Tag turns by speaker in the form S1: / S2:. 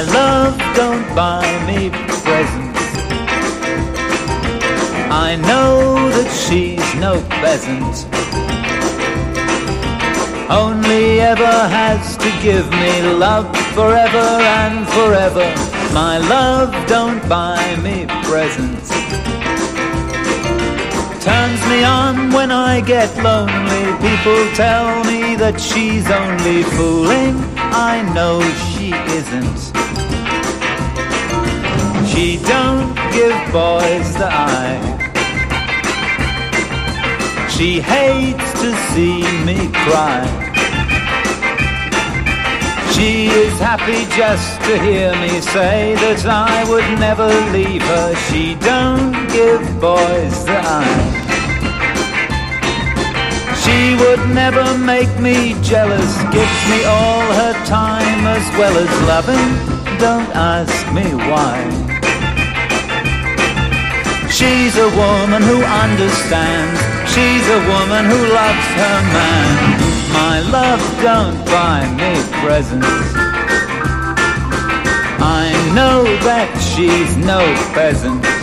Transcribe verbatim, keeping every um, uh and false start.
S1: love, don't buy me presents. I know that she's no peasant, only ever has to give me love forever and forever. My love, don't buy me presents. Turns me on when I get lonely. People tell me that she's only fooling. I know she isn't. She don't give boys the eye. She hates to see me cry. She is happy just to hear me say that I would never leave her. She don't give boys the eye. She would never make me jealous, gives me all her time as well as loving. Don't ask me why. She's a woman who understands. She's a woman who loves her man. My love, don't buy me presents. I know that she's no peasant,